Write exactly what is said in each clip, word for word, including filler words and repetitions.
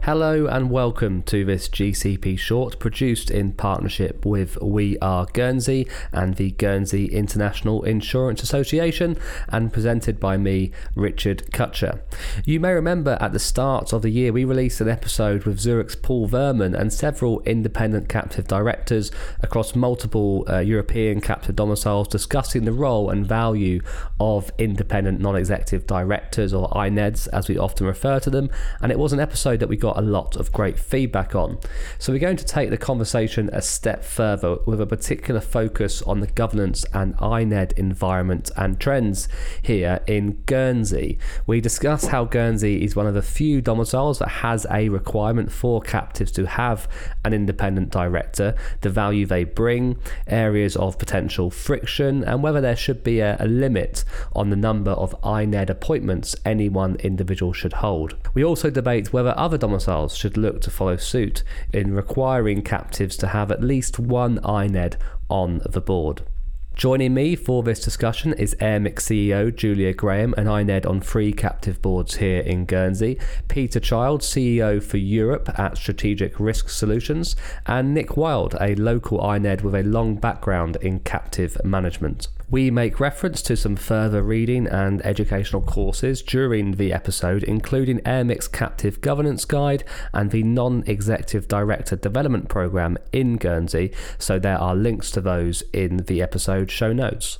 Hello and welcome to this G C P short produced in partnership with We Are Guernsey and the Guernsey International Insurance Association and presented by me, Richard Cutcher. You may remember at the start of the year we released an episode with Zurich's Paul Verman and several independent captive directors across multiple uh, European captive domiciles discussing the role and value of independent non-executive directors, or I N E Ds as we often refer to them, and it was an episode that we got a lot of great feedback on. So we're going to take the conversation a step further with a particular focus on the governance and I N E D environment and trends here in Guernsey. We discuss how Guernsey is one of the few domiciles that has a requirement for captives to have an independent director, the value they bring, areas of potential friction, and whether there should be a, a limit on the number of I N E D appointments any one individual should hold. We also debate whether other domiciles should look to follow suit in requiring captives to have at least one I N E D on the board. Joining me for this discussion is Airmix C E O Julia Graham, an I N E D on three captive boards here in Guernsey, Peter Child, C E O for Europe at Strategic Risk Solutions, and Nick Wild, a local I N E D with a long background in captive management. We make reference to some further reading and educational courses during the episode, including Airmix Captive Governance Guide and the Non-Executive Director Development Programme in Guernsey, so there are links to those in the episode show notes.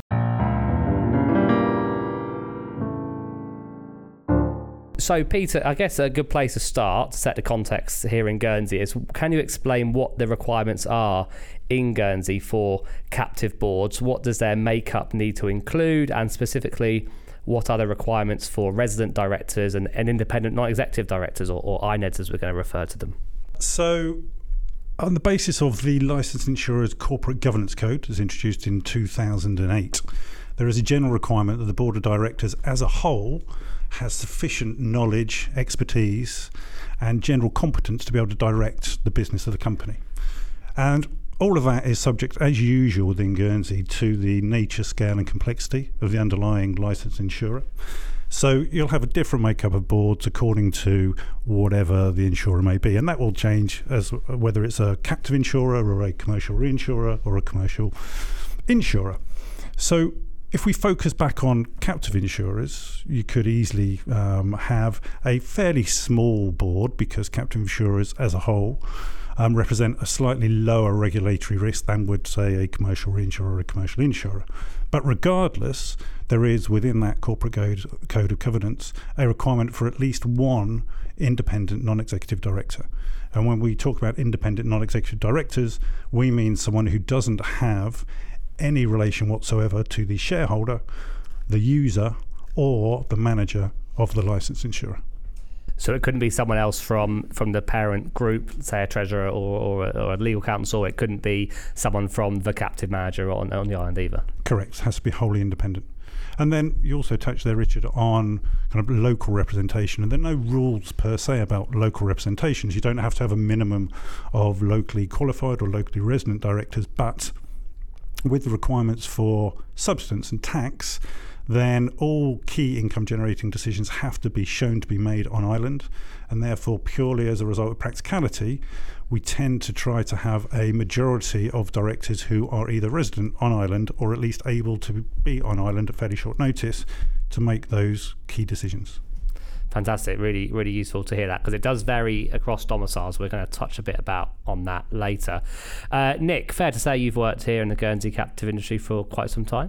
So, Peter, I guess a good place to start to set the context here in Guernsey is, can you explain what the requirements are in Guernsey for captive boards? What does their makeup need to include? And specifically, what are the requirements for resident directors and, and independent non-executive directors, or, or I N E Ds as we're going to refer to them? So, on the basis of the Licensed Insurers Corporate Governance Code, as introduced in two thousand eight, there is a general requirement that the Board of Directors as a whole has sufficient knowledge, expertise, and general competence to be able to direct the business of the company. And all of that is subject, as usual within Guernsey, to the nature, scale, and complexity of the underlying licensed insurer. So you'll have a different makeup of boards according to whatever the insurer may be, and that will change as whether it's a captive insurer or a commercial reinsurer or a commercial insurer. So if we focus back on captive insurers, you could easily um, have a fairly small board, because captive insurers as a whole um, represent a slightly lower regulatory risk than would, say, a commercial reinsurer or a commercial insurer. But regardless, there is within that corporate code, code of governance a requirement for at least one independent non-executive director. And when we talk about independent non-executive directors, we mean someone who doesn't have any relation whatsoever to the shareholder, the user, or the manager of the licensed insurer. So it couldn't be someone else from, from the parent group, say a treasurer or, or, or a legal counsel. It couldn't be someone from the captive manager on, on the island either. Correct. It has to be wholly independent. And then you also touched there, Richard, on kind of local representation. And there are no rules per se about local representations. You don't have to have a minimum of locally qualified or locally resident directors, but with the requirements for substance and tax, then all key income generating decisions have to be shown to be made on island, and therefore purely as a result of practicality, we tend to try to have a majority of directors who are either resident on island or at least able to be on island at fairly short notice to make those key decisions. Fantastic. Really, really useful to hear that, because it does vary across domiciles. We're going to touch a bit about on that later. Uh, Nick, fair to say you've worked here in the Guernsey captive industry for quite some time.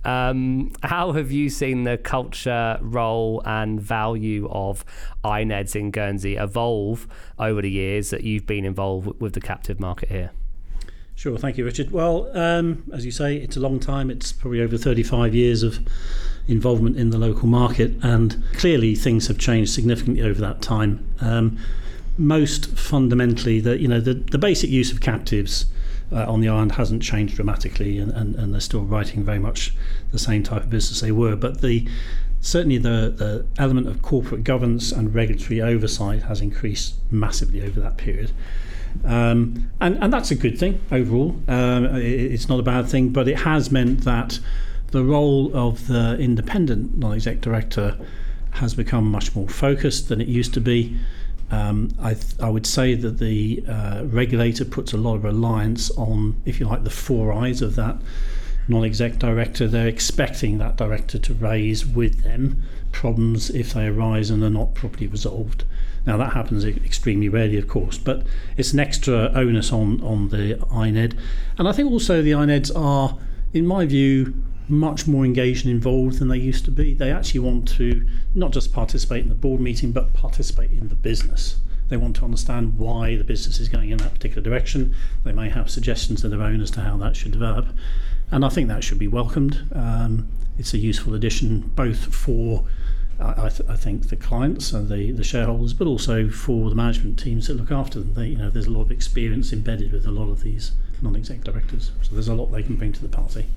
Um, how have you seen the culture, role and value of I N E Ds in Guernsey evolve over the years that you've been involved with the captive market here? Sure, thank you, Richard. Well, um, as you say, it's a long time. It's probably over thirty-five years of involvement in the local market, and clearly things have changed significantly over that time. Um, most fundamentally, the you know the, the basic use of captives uh, on the island hasn't changed dramatically, and, and, and they're still writing very much the same type of business they were. But the certainly the, the element of corporate governance and regulatory oversight has increased massively over that period. Um, and, and that's a good thing overall. Um, it, it's not a bad thing, but it has meant that the role of the independent non-exec director has become much more focused than it used to be. Um, I, th- I would say that the uh, regulator puts a lot of reliance on, if you like, the four eyes of that non-exec director. They're expecting that director to raise with them problems if they arise and are not properly resolved. Now, that happens extremely rarely, of course, but it's an extra onus on, on the I N E D. And I think also the I N E Ds are, in my view, much more engaged and involved than they used to be. They actually want to not just participate in the board meeting, but participate in the business. They want to understand why the business is going in that particular direction. They may have suggestions of their own as to how that should develop. And I think that should be welcomed. Um, it's a useful addition both for I, th- I think the clients and the, the shareholders, but also for the management teams that look after them. They, you know, there's a lot of experience embedded with a lot of these non-exec directors, so there's a lot they can bring to the party.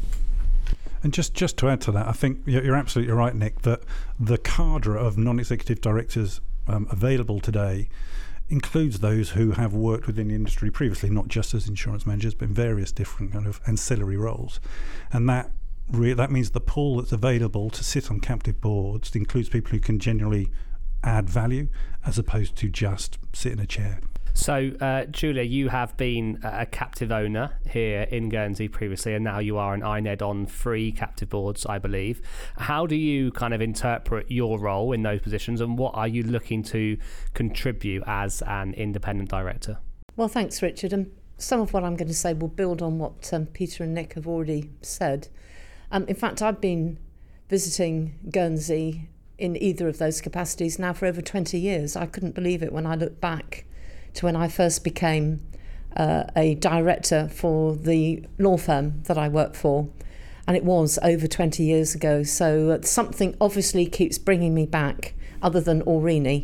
And just, just to add to that, I think you're absolutely right, Nick, that the cadre of non-executive directors um, available today includes those who have worked within the industry previously, not just as insurance managers, but in various different kind of ancillary roles, and that. That means the pool that's available to sit on captive boards includes people who can genuinely add value as opposed to just sit in a chair. So, uh, Julia, you have been a captive owner here in Guernsey previously, and now you are an I N E D on three captive boards, I believe. How do you kind of interpret your role in those positions, and what are you looking to contribute as an independent director? Well, thanks, Richard. And some of what I'm going to say will build on what um, Peter and Nick have already said. Um, in fact, I've been visiting Guernsey in either of those capacities now for over twenty years. I couldn't believe it when I look back to when I first became uh, a director for the law firm that I work for. And it was over twenty years ago. So uh, something obviously keeps bringing me back, other than Aureni.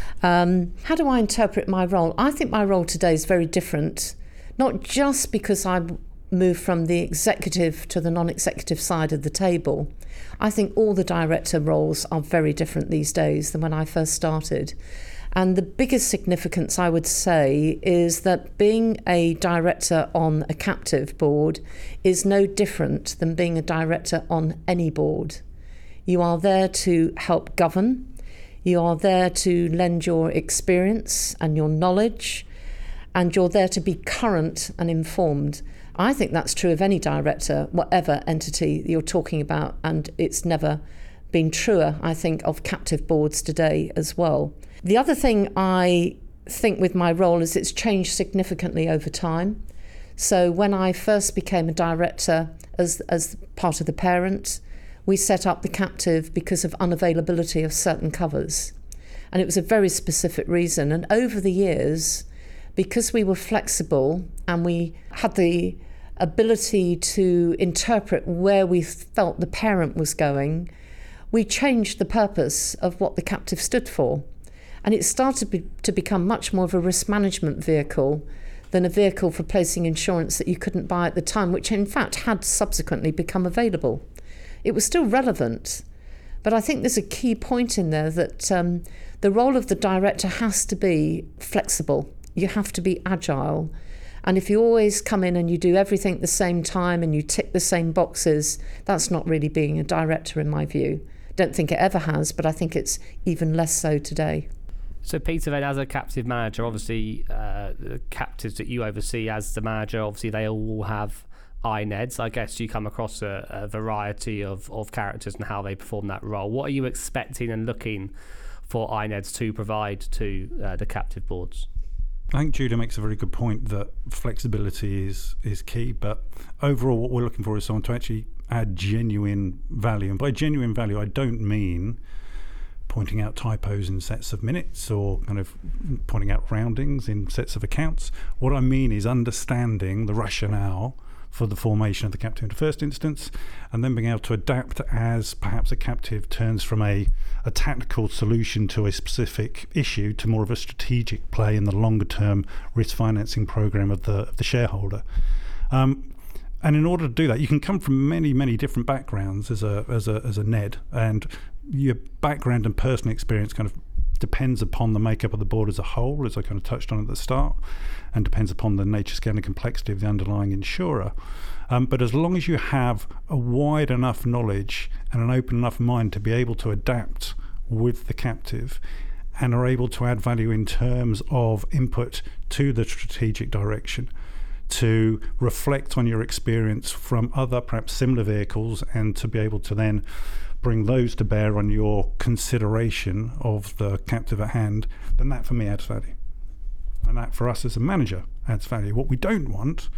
Um, how do I interpret my role? I think my role today is very different, not just because I move from the executive to the non-executive side of the table. I think all the director roles are very different these days than when I first started. And the biggest significance, I would say, is that being a director on a captive board is no different than being a director on any board. You are there to help govern. You are there to lend your experience and your knowledge, and you're there to be current and informed. I think that's true of any director, whatever entity you're talking about, and it's never been truer, I think, of captive boards today as well. The other thing I think with my role is it's changed significantly over time. So when I first became a director as, as part of the parent, we set up the captive because of unavailability of certain covers. And it was a very specific reason. And over the years, because we were flexible and we had the ability to interpret where we felt the parent was going, we changed the purpose of what the captive stood for. And it started be, to become much more of a risk management vehicle than a vehicle for placing insurance that you couldn't buy at the time, which in fact had subsequently become available. It was still relevant, but I think there's a key point in there that um, the role of the director has to be flexible. You have to be agile. And if you always come in and you do everything at the same time and you tick the same boxes, that's not really being a director in my view. Don't think it ever has, but I think it's even less so today. So Peter, then, as a captive manager, obviously uh, the captives that you oversee as the manager, obviously they all have I N E Ds. I guess you come across a, a variety of, of characters and how they perform that role. What are you expecting and looking for I N E Ds to provide to uh, the captive boards? I think Julia makes a very good point that flexibility is is key, but overall what we're looking for is someone to actually add genuine value. And by genuine value, I don't mean pointing out typos in sets of minutes or kind of pointing out roundings in sets of accounts. What I mean is understanding the rationale for the formation of the captive in the first instance, and then being able to adapt as perhaps a captive turns from a, a tactical solution to a specific issue to more of a strategic play in the longer term risk financing program of the, of the shareholder. Um, and in order to do that, you can come from many, many different backgrounds as a as a as a N E D, and your background and personal experience kind of depends upon the makeup of the board as a whole, as I kind of touched on at the start, and depends upon the nature, scale and complexity of the underlying insurer. Um, but as long as you have a wide enough knowledge and an open enough mind to be able to adapt with the captive and are able to add value in terms of input to the strategic direction, to reflect on your experience from other perhaps similar vehicles, and to be able to then bring those to bear on your consideration of the captive at hand, then that for me adds value. And that for us as a manager adds value. What we don't want,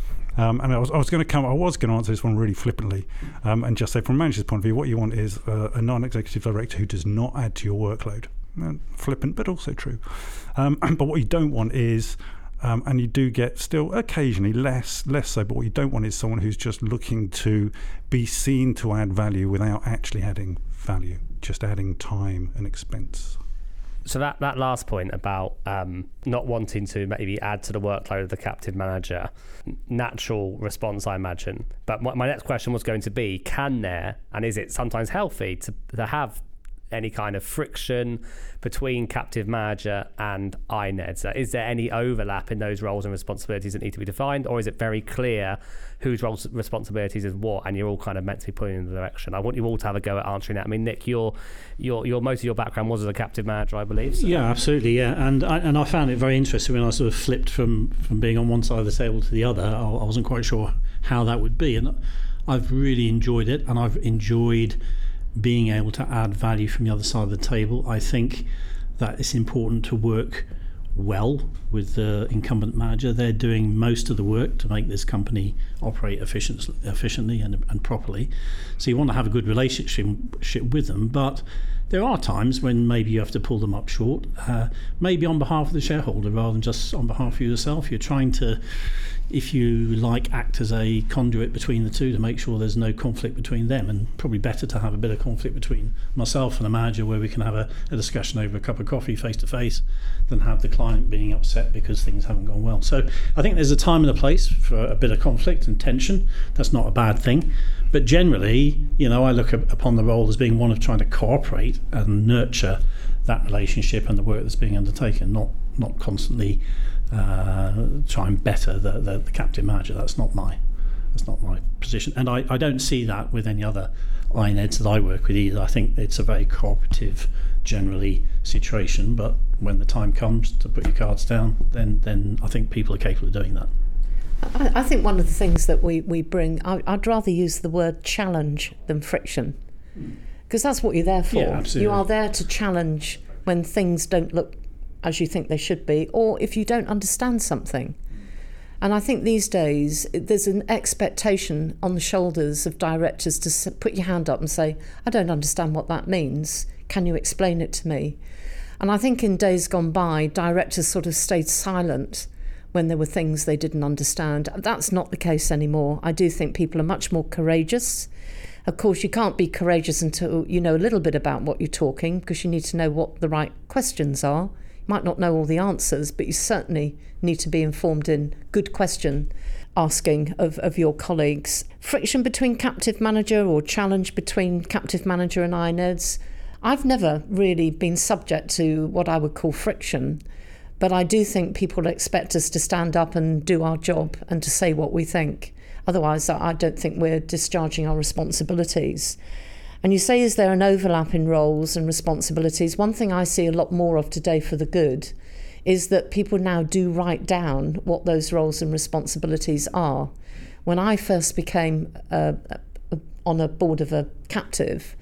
um, and I was, I was going to come, I was going to answer this one really flippantly, um, and just say from a manager's point of view, what you want is a, a non-executive director who does not add to your workload. Uh, flippant, but also true. Um, but what you don't want is, um, and you do get still occasionally less, less so, but what you don't want is someone who's just looking to be seen to add value without actually adding value, just adding time and expense. So that, that last point about um, not wanting to maybe add to the workload of the captive manager, natural response, I imagine. But my, my next question was going to be, can there, and is it sometimes healthy to, to have any kind of friction between captive manager and I N E D? So is there any overlap in those roles and responsibilities that need to be defined, or is it very clear whose roles and responsibilities is what, and you're all kind of meant to be pulling in the direction? I want you all to have a go at answering that. I mean, Nick, your your your most of your background was as a captive manager, I believe. So. Yeah, absolutely. Yeah, and I, and I found it very interesting when I sort of flipped from from being on one side of the table to the other. I, I wasn't quite sure how that would be, and I've really enjoyed it, and I've enjoyed being able to add value from the other side of the table. I think that it's important to work well with the incumbent manager. They're doing most of the work to make this company operate efficient, efficiently and, and properly. So you want to have a good relationship with them, but there are times when maybe you have to pull them up short, uh, maybe on behalf of the shareholder rather than just on behalf of yourself. You're trying to, if you like, act as a conduit between the two to make sure there's no conflict between them, and probably better to have a bit of conflict between myself and a manager where we can have a, a discussion over a cup of coffee face to face than have the client being upset because things haven't gone well. So I think there's a time and a place for a bit of conflict and tension. That's not a bad thing. But generally, you know, I look upon the role as being one of trying to cooperate and nurture that relationship and the work that's being undertaken, not not constantly uh, try and better the, the, the captive manager. That's not my that's not my position, and I, I don't see that with any other I N E Ds that I work with either. I think it's a very cooperative, generally, situation. But when the time comes to put your cards down, then then I think people are capable of doing that. I, I think one of the things that we, we bring, I, I'd rather use the word challenge than friction, because that's what you're there for. Yeah, absolutely. You are there to challenge when things don't look as you think they should be, or if you don't understand something. And I think these days there's an expectation on the shoulders of directors to put your hand up and say, I don't understand what that means. Can you explain it to me? And I think in days gone by, directors sort of stayed silent when there were things they didn't understand. That's not the case anymore. I do think people are much more courageous. Of course, you can't be courageous until you know a little bit about what you're talking, because you need to know what the right questions are. You might not know all the answers, but you certainly need to be informed in good question asking of, of your colleagues. Friction between captive manager or challenge between captive manager and I N E Ds. I've never really been subject to what I would call friction. But I do think people expect us to stand up and do our job and to say what we think. Otherwise, I don't think we're discharging our responsibilities. And you say, is there an overlap in roles and responsibilities? One thing I see a lot more of today for the good is that people now do write down what those roles and responsibilities are. When I first became uh, on a board of a captive,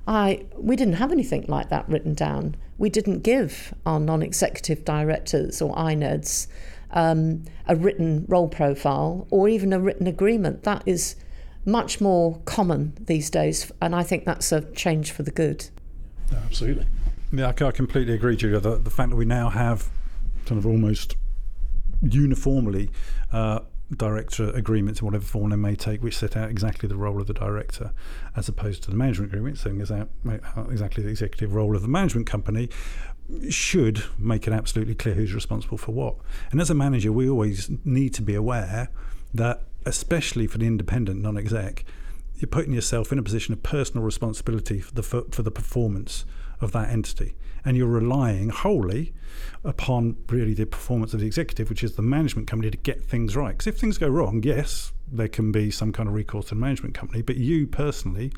I we didn't have anything like that written down. We didn't give our non-executive directors or I N E Ds um, a written role profile or even a written agreement. That is much more common these days, and I think that's a change for the good. Yeah, absolutely. Yeah, I, I completely agree, Julia. The, the fact that we now have sort of almost uniformly uh, director agreements in whatever form they may take, which set out exactly the role of the director, as opposed to the management agreement saying out exactly the executive role of the management company, should make it absolutely clear who's responsible for what. And as a manager, we always need to be aware that, especially for the independent non-exec, you're putting yourself in a position of personal responsibility for the for, for the performance of that entity, and you're relying wholly upon really the performance of the executive, which is the management company, to get things right. Because if things go wrong, yes, there can be some kind of recourse to the management company, but you personally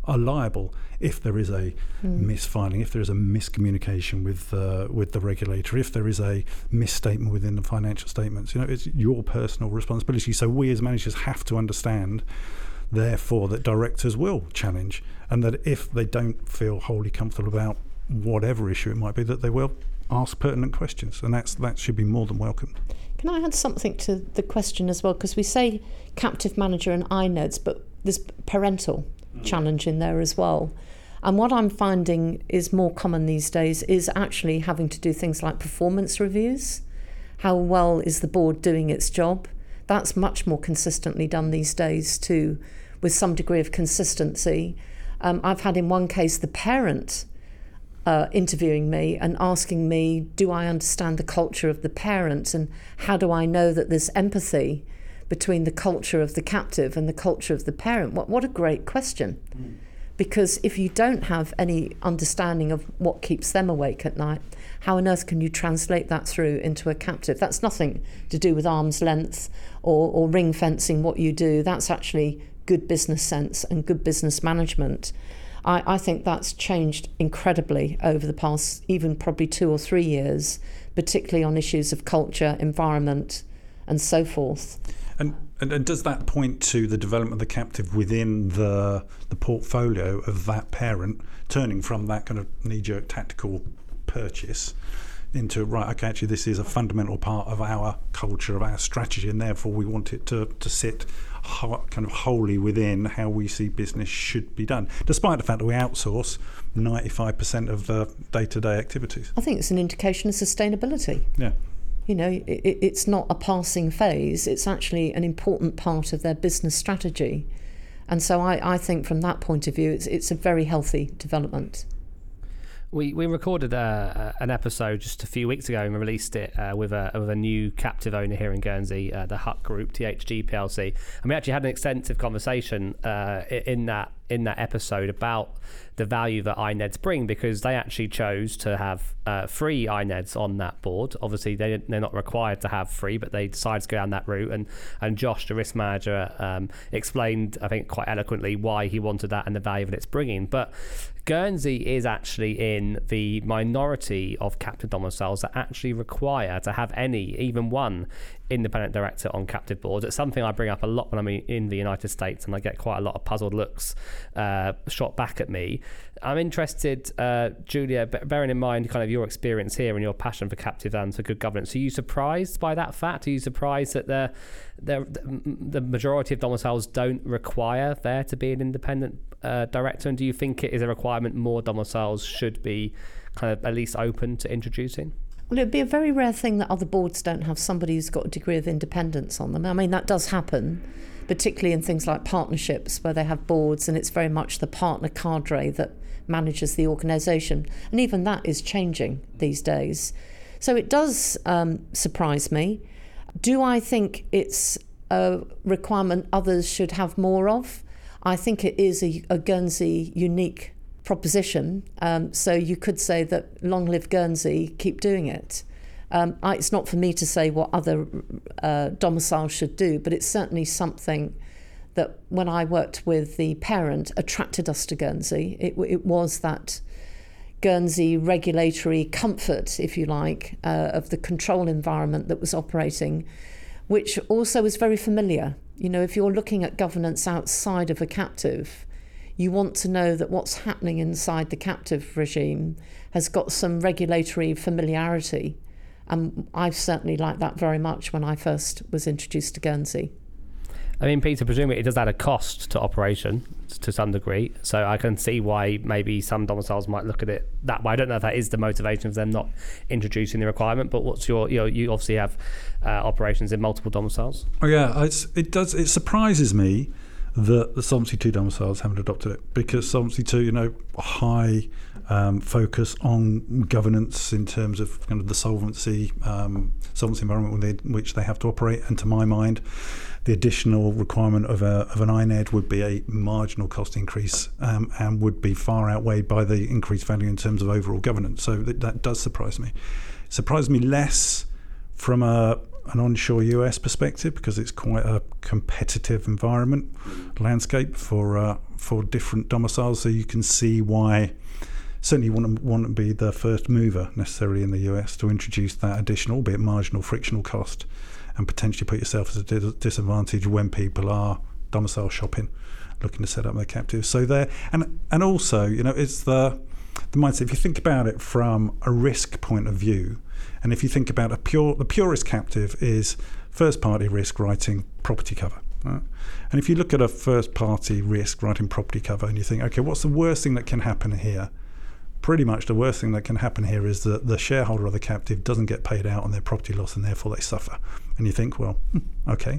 are liable if there is a Mm. misfiling, if there is a miscommunication with uh, with the regulator, if there is a misstatement within the financial statements. You know, it's your personal responsibility. So we as managers have to understand, therefore, that directors will challenge, and that if they don't feel wholly comfortable about whatever issue it might be, that they will ask pertinent questions, and that's that should be more than welcome. Can I add something to the question as well? Because we say captive manager and I N E Ds, but there's parental mm. challenge in there as well. And what I'm finding is more common these days is actually having to do things like performance reviews. How well is the board doing its job? That's much more consistently done these days too, with some degree of consistency. Um, I've had in one case the parent Uh, interviewing me and asking me, do I understand the culture of the parent, and how do I know that there's empathy between the culture of the captive and the culture of the parent? What, what a great question. Mm. Because if you don't have any understanding of what keeps them awake at night, how on earth can you translate that through into a captive? That's nothing to do with arm's length or, or ring fencing what you do. That's actually good business sense and good business management. I, I think that's changed incredibly over the past even probably two or three years, particularly on issues of culture, environment, and so forth. And, and and does that point to the development of the captive within the the portfolio of that parent, turning from that kind of knee-jerk tactical purchase into, right, okay, actually this is a fundamental part of our culture, of our strategy, and therefore we want it to, to sit ho- kind of wholly within how we see business should be done, despite the fact that we outsource ninety-five percent of the day-to-day activities. I think it's an indication of sustainability. Yeah. You know, it, it's not a passing phase, it's actually an important part of their business strategy. And so I, I think from that point of view, it's, it's a very healthy development. We we recorded a, an episode just a few weeks ago and released it uh, with a with a new captive owner here in Guernsey, uh, the Hutt Group, T H G P L C, and we actually had an extensive conversation uh, in that in that episode about the value that I N E Ds bring, because they actually chose to have uh, free I N E Ds on that board. Obviously, they, they're not required to have free, but they decided to go down that route. And, and Josh, the risk manager, um, explained, I think, quite eloquently why he wanted that and the value that it's bringing. But Guernsey is actually in the minority of captive domiciles that actually require to have any, even one, independent director on captive boards. It's something I bring up a lot when I'm in the United States, and I get quite a lot of puzzled looks uh, shot back at me. I'm interested, uh, Julia, bearing in mind kind of your experience here and your passion for captive and for good governance, are you surprised by that fact? Are you surprised that the, the, the majority of domiciles don't require there to be an independent uh, director? And do you think it is a requirement more domiciles should be kind of at least open to introducing? Well, it'd be a very rare thing that other boards don't have somebody who's got a degree of independence on them. I mean, that does happen, particularly in things like partnerships where they have boards and it's very much the partner cadre that manages the organisation. And even that is changing these days. So it does um, surprise me. Do I think it's a requirement others should have more of? I think it is a, a Guernsey unique proposition. Um, so you could say that long live Guernsey, keep doing it. Um, I, it's not for me to say what other uh, domiciles should do, but it's certainly something that when I worked with the parent attracted us to Guernsey. It, it was that Guernsey regulatory comfort, if you like, uh, of the control environment that was operating, which also was very familiar. You know, if you're looking at governance outside of a captive, you want to know that what's happening inside the captive regime has got some regulatory familiarity. And I've certainly liked that very much when I first was introduced to Guernsey. I mean, Peter, presumably it does add a cost to operation to some degree. So I can see why maybe some domiciles might look at it that way. I don't know if that is the motivation of them not introducing the requirement, but what's your, you know, you obviously have uh, operations in multiple domiciles. Oh yeah, it's, it does. It surprises me that the Solvency two domiciles haven't adopted it, because Solvency two, you know, high um, focus on governance in terms of kind of the solvency um, solvency environment within which they have to operate. And to my mind, the additional requirement of a of an I N E D would be a marginal cost increase um, and would be far outweighed by the increased value in terms of overall governance. So that, that does surprise me. It surprised me less from a an onshore U S perspective, because it's quite a competitive environment, landscape for uh, for different domiciles. So you can see why certainly you want to, want to be the first mover necessarily in the U S to introduce that additional, albeit marginal, frictional cost, and potentially put yourself at a dis- disadvantage when people are domicile shopping, looking to set up their captives. So there, and and also, you know, it's the the mindset. If you think about it from a risk point of view, and if you think about a pure, the purest captive is first party risk writing property cover. Right? And if you look at a first party risk writing property cover and you think, okay, what's the worst thing that can happen here? Pretty much the worst thing that can happen here is that the shareholder of the captive doesn't get paid out on their property loss and therefore they suffer. And you think, well, okay.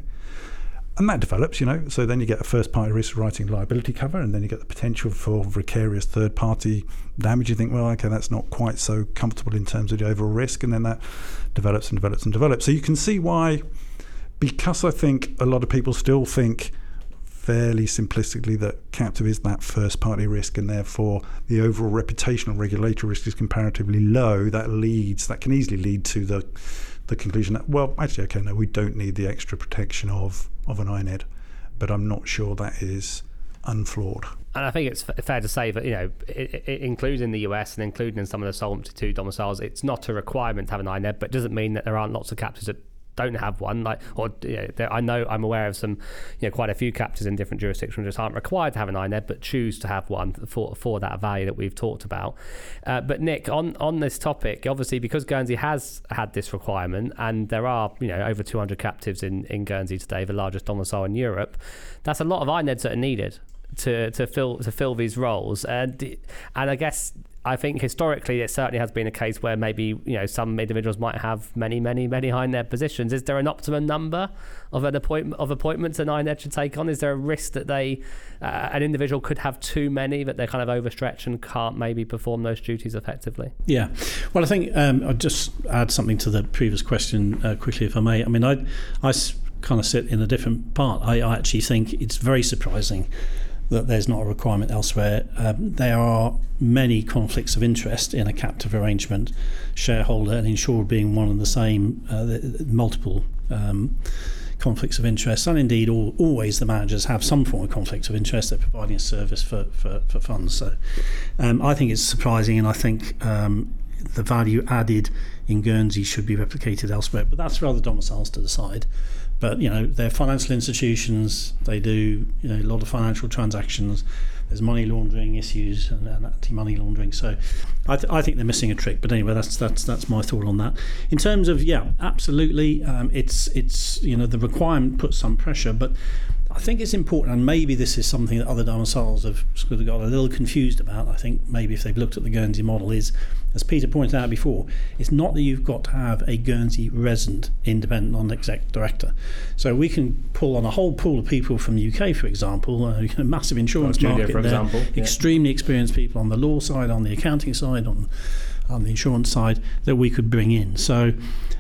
And that develops, you know, so then you get a first party risk writing liability cover, and then you get the potential for vicarious third party damage. You think, well, okay, that's not quite so comfortable in terms of the overall risk, and then that develops and develops and develops. So you can see why, because I think a lot of people still think fairly simplistically that captive is that first party risk, and therefore the overall reputational regulatory risk is comparatively low. That leads, that can easily lead to the the conclusion that, well, actually, okay, no, we don't need the extra protection of of an I N E D, but I'm not sure that is unflawed. And I think it's f- fair to say that, you know, it, it, including the U S and including in some of the Solvency two domiciles, it's not a requirement to have an I N E D, but it doesn't mean that there aren't lots of captives that don't have one. Like, or you know, there, I know I'm aware of some, you know, quite a few captives in different jurisdictions just aren't required to have an I N E D, but choose to have one for for that value that we've talked about. Uh, but Nick, on on this topic, obviously because Guernsey has had this requirement, and there are, you know, over two hundred captives in in Guernsey today, the largest domicile in Europe. That's a lot of I N E Ds that are needed to to fill to fill these roles, and and I guess. I think historically it certainly has been a case where maybe, you know, some individuals might have many, many, many I N E D positions. Is there an optimum number of an appointment of appointments an I N E D should take on? Is there a risk that they, uh, an individual could have too many, that they're kind of overstretched and can't maybe perform those duties effectively? Yeah, well, I think um, I'll just add something to the previous question uh, quickly, if I may. I mean, I, I kind of sit in a different part. I, I actually think it's very surprising that there's not a requirement elsewhere. Um, there are many conflicts of interest in a captive arrangement, shareholder and insured being one and the same, uh, the, multiple um, conflicts of interest, and indeed all, always the managers have some form of conflict of interest. They're providing a service for, for, for funds. So um, I think it's surprising, and I think um, the value added in Guernsey should be replicated elsewhere, but that's for other domiciles to decide. But, you know, they're financial institutions. They do, you know, a lot of financial transactions. There's money laundering issues and, and anti-money laundering. So I, th- I think they're missing a trick. But anyway, that's that's that's my thought on that. In terms of, yeah, absolutely, um, it's it's you know, the requirement puts some pressure, but I think it's important, and maybe this is something that other domiciles have sort of got a little confused about. I think maybe if they've looked at the Guernsey model, is, as Peter pointed out before, it's not that you've got to have a Guernsey resident independent non-exec director. So we can pull on a whole pool of people from the U K, for example, a massive insurance Studio, market for there, example. Yeah. Extremely experienced people on the law side, on the accounting side, on on the insurance side, that we could bring in. So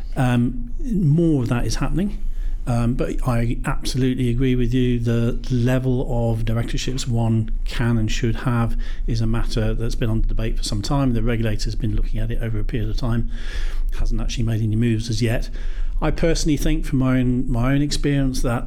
um, more of that is happening. Um, but I absolutely agree with you. The level of directorships one can and should have is a matter that's been under debate for some time. The regulator's been looking at it over a period of time, hasn't actually made any moves as yet. I personally think, from my own my own experience, that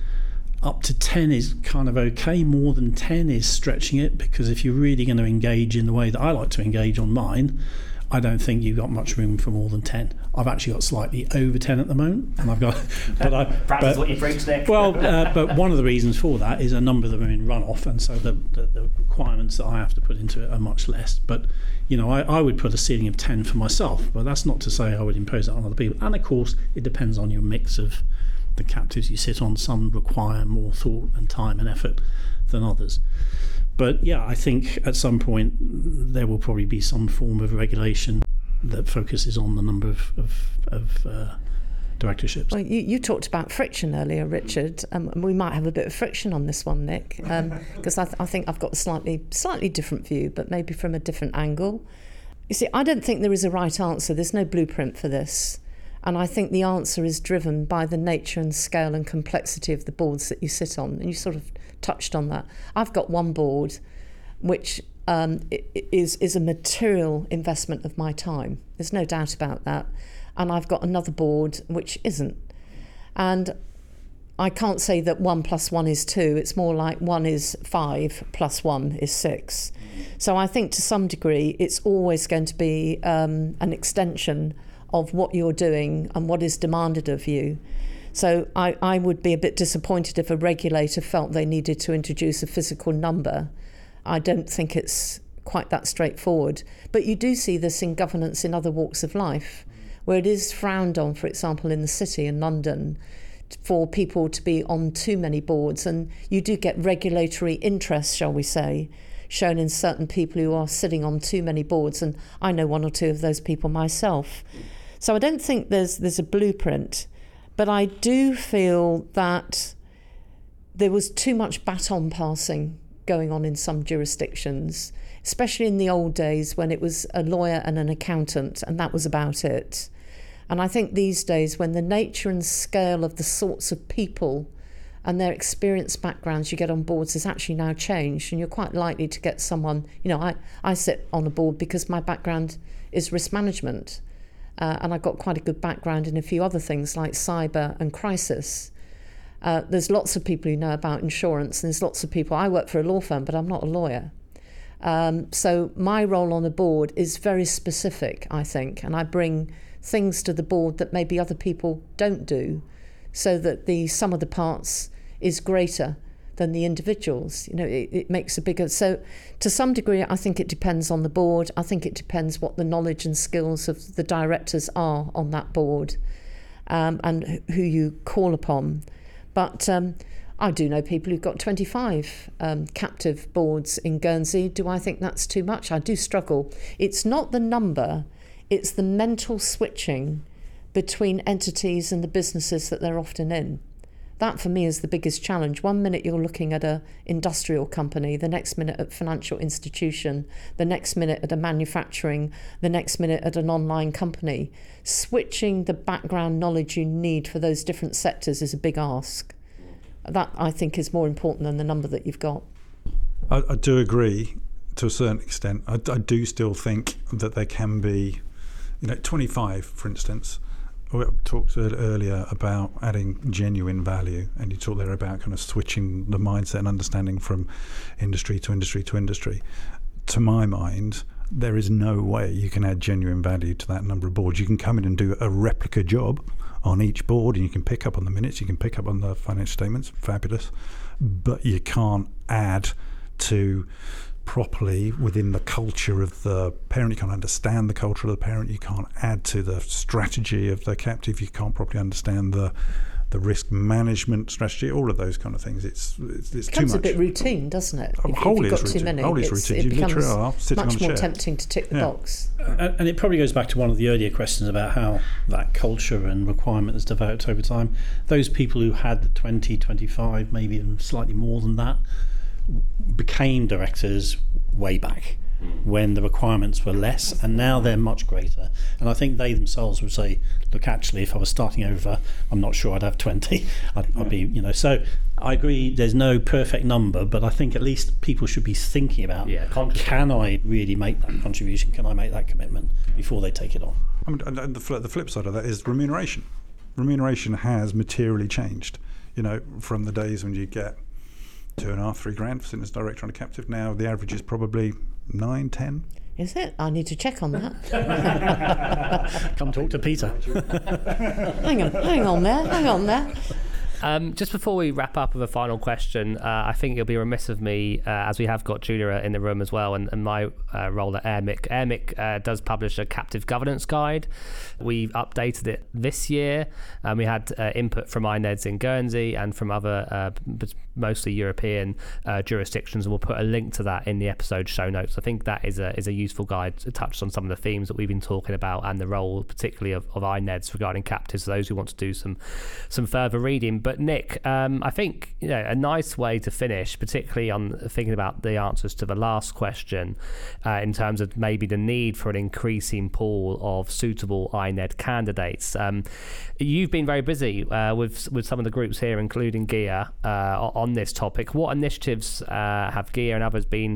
up to ten is kind of okay. More than ten is stretching it, because if you're really going to engage in the way that I like to engage on mine, I don't think you've got much room for more than ten. I've actually got slightly over ten at the moment, and I've got. But I, Perhaps but, that's what you preach, Nick. Well, uh, but one of the reasons for that is a number of them are in runoff, and so the, the, the requirements that I have to put into it are much less. But you know, I, I would put a ceiling of ten for myself, but that's not to say I would impose that on other people. And of course, it depends on your mix of the captives you sit on. Some require more thought and time and effort than others. But yeah, I think at some point there will probably be some form of regulation that focuses on the number of, of, of uh, directorships. Well, you, you talked about friction earlier, Richard, um, and we might have a bit of friction on this one, Nick, because um, I, th- I think I've got a slightly slightly different view, but maybe from a different angle. You see, I don't think there is a right answer. There's no blueprint for this. And I think the answer is driven by the nature and scale and complexity of the boards that you sit on. And you sort of touched on that. I've got one board which um, is, is a material investment of my time. There's no doubt about that. And I've got another board which isn't. And I can't say that one plus one is two. It's more like one is five plus one is six. So I think to some degree it's always going to be um, an extension of what you're doing and what is demanded of you. So I, I would be a bit disappointed if a regulator felt they needed to introduce a physical number. I don't think it's quite that straightforward. But you do see this in governance in other walks of life, where it is frowned on, for example, in the city in London, for people to be on too many boards. And you do get regulatory interest, shall we say, shown in certain people who are sitting on too many boards. And I know one or two of those people myself. So I don't think there's there's a blueprint. But I do feel that there was too much baton passing going on in some jurisdictions, especially in the old days when it was a lawyer and an accountant, and that was about it. And I think these days, when the nature and scale of the sorts of people and their experience backgrounds you get on boards has actually now changed, and you're quite likely to get someone, you know, I, I sit on a board because my background is risk management. Uh, and I've got quite a good background in a few other things like cyber and crisis. Uh, there's lots of people who know about insurance, and there's lots of people. I work for a law firm, but I'm not a lawyer. Um, so my role on the board is very specific, I think, and I bring things to the board that maybe other people don't do, so that the sum of the parts is greater than the individuals. You know, it, it makes a bigger... So to some degree, I think it depends on the board. I think it depends what the knowledge and skills of the directors are on that board, um, and who you call upon. But um, I do know people who've got twenty-five um, captive boards in Guernsey. Do I think that's too much? I do struggle. It's not the number, it's the mental switching between entities and the businesses that they're often in. That for me is the biggest challenge. One minute you're looking at a industrial company, the next minute at financial institution, the next minute at a manufacturing, the next minute at an online company. Switching the background knowledge you need for those different sectors is a big ask. That, I think, is more important than the number that you've got. I, I do agree to a certain extent. I, I do still think that there can be, you know, twenty-five, for instance. We talked earlier about adding genuine value, and you talked there about kind of switching the mindset and understanding from industry to industry to industry. To my mind, there is no way you can add genuine value to that number of boards. You can come in and do a replica job on each board, and you can pick up on the minutes, you can pick up on the financial statements, fabulous, but you can't add to properly within the culture of the parent. You can't understand the culture of the parent. You can't add to the strategy of the captive. You can't properly understand the the risk management strategy. All of those kind of things. It's it's, it's it becomes too much. a bit routine, doesn't it? Oh, if, wholly if you've got routine. too many, Wholly it's, routine. it You becomes literally are sitting much on a more chair. tempting to tick the Yeah. box. Uh, and it probably goes back to one of the earlier questions about how that culture and requirement has developed over time. Those people who had twenty, twenty-five, maybe even slightly more than that, became directors way back when the requirements were less, and now they're much greater. And I think they themselves would say, look, actually, if I was starting over, I'm not sure I'd have twenty. I'd, I'd be, you know, so I agree there's no perfect number, but I think at least people should be thinking about, Yeah, can I really make that contribution? Can I make that commitment before they take it on? I mean, and- and the flip, the flip side of that is remuneration. Remuneration has materially changed. You know, from the days when you get two and a half, three grand for sitting as director on a captive. Now the average is probably nine, ten. Is it? I need to check on that. Come talk to Peter. hang on, hang on there, hang on there. Um, just before we wrap up with a final question, uh, I think it'll be remiss of me, uh, as we have got Julia in the room as well, and, and my uh, role at AIRMIC. AIRMIC uh, does publish a captive governance guide. We've updated it this year, and we had uh, input from I N E Ds in Guernsey and from other, uh, mostly European uh, jurisdictions, and we'll put a link to that in the episode show notes. I think that is a is a useful guide. It touched on some of the themes that we've been talking about and the role, particularly of, of I N E Ds regarding captives, for those who want to do some some further reading. But Nick, um, I think, you know, a nice way to finish, particularly on thinking about the answers to the last question, uh, in terms of maybe the need for an increasing pool of suitable I N E D candidates. Um, you've been very busy uh, with with some of the groups here, including G I A, uh, on this topic. What initiatives uh, have G I A and others been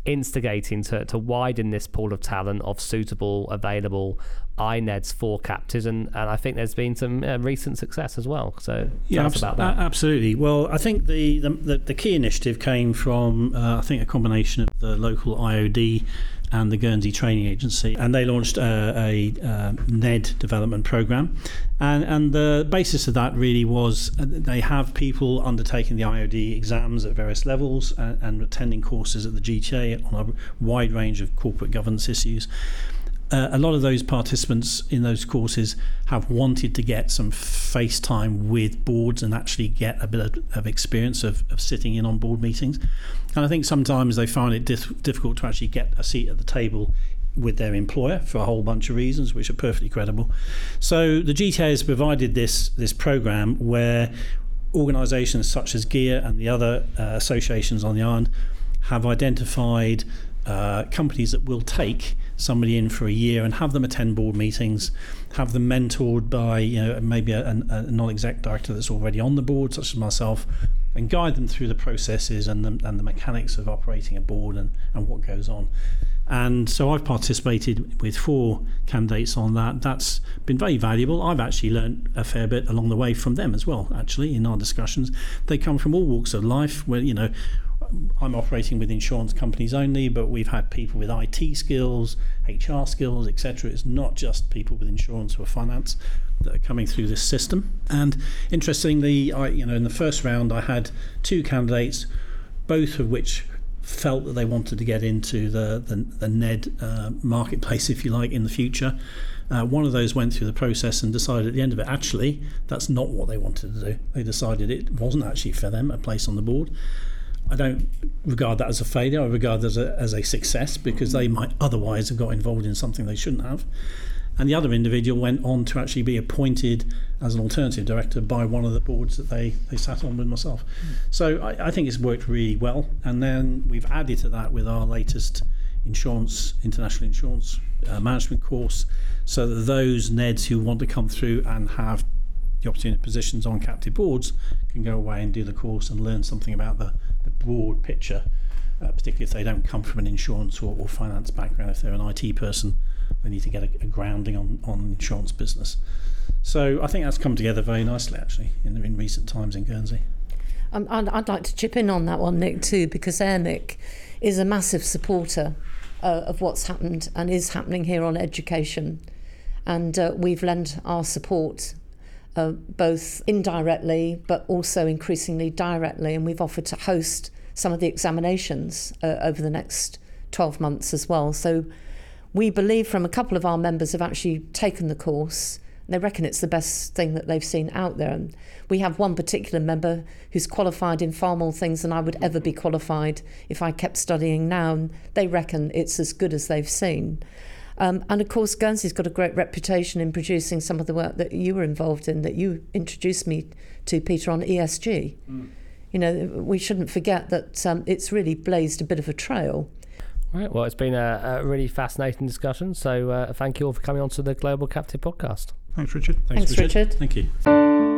instigating to, to widen this pool of talent of suitable, available I N E Ds for captives, and, and I think there's been some uh, recent success as well. So yeah, tell us about that. Absolutely. Well, I think the the, the, the key initiative came from uh, I think a combination of the local I O D and the Guernsey Training Agency, and they launched uh, a uh, N E D development program, and and the basis of that really was uh, they have people undertaking the I O D exams at various levels and, and attending courses at the G T A on a wide range of corporate governance issues. Uh, a lot of those participants in those courses have wanted to get some face time with boards and actually get a bit of, of experience of, of sitting in on board meetings. And I think sometimes they find it dif- difficult to actually get a seat at the table with their employer for a whole bunch of reasons, which are perfectly credible. So the G T A has provided this, this program where organisations such as G E A and the other uh, associations on the island have identified uh, companies that will take somebody in for a year and have them attend board meetings, have them mentored by you know maybe a, a non-exec director that's already on the board, such as myself, and guide them through the processes and the, and the mechanics of operating a board and, and what goes on. And so I've participated with four candidates on that. That's been very valuable. I've actually learned a fair bit along the way from them as well, actually, in our discussions. They come from all walks of life where, you know, I'm operating with insurance companies only, but we've had people with I T skills, H R skills, et cetera. It's not just people with insurance or finance that are coming through this system. And interestingly, I, you know, in the first round, I had two candidates, both of which felt that they wanted to get into the the, the N E D uh, marketplace, if you like, in the future. Uh, one of those went through the process and decided at the end of it, actually, that's not what they wanted to do. They decided it wasn't actually for them, a place on the board. I don't regard that as a failure. I regard it as a, as a success, because they might otherwise have got involved in something they shouldn't have. And the other individual went on to actually be appointed as an alternative director by one of the boards that they, they sat on with myself. Mm. So I, I think it's worked really well. And then we've added to that with our latest insurance, international insurance uh, management course, so that those N E Ds who want to come through and have the opportunity of positions on captive boards can go away and do the course and learn something about the, the broad picture, uh, particularly if they don't come from an insurance or, or finance background. If they're an I T person, they need to get a, a grounding on, on insurance business. So I think that's come together very nicely, actually, in, in recent times in Guernsey. Um, I'd, I'd like to chip in on that one, Nick, too, because AIRNIC is a massive supporter uh, of what's happened and is happening here on education. And uh, we've lent our support Uh, both indirectly but also increasingly directly, and we've offered to host some of the examinations uh, over the next twelve months as well. So we believe from a couple of our members have actually taken the course. They reckon it's the best thing that they've seen out there. And we have one particular member who's qualified in far more things than I would ever be qualified if I kept studying now, and they reckon it's as good as they've seen. Um, and of course, Guernsey's got a great reputation in producing some of the work that you were involved in, that you introduced me to, Peter, on E S G. Mm. You know, we shouldn't forget that um, it's really blazed a bit of a trail. Right. Well, it's been a, a really fascinating discussion. So uh, thank you all for coming on to the Global Captive Podcast. Thanks, Richard. Thanks, Thanks Richard. Richard. Thank you.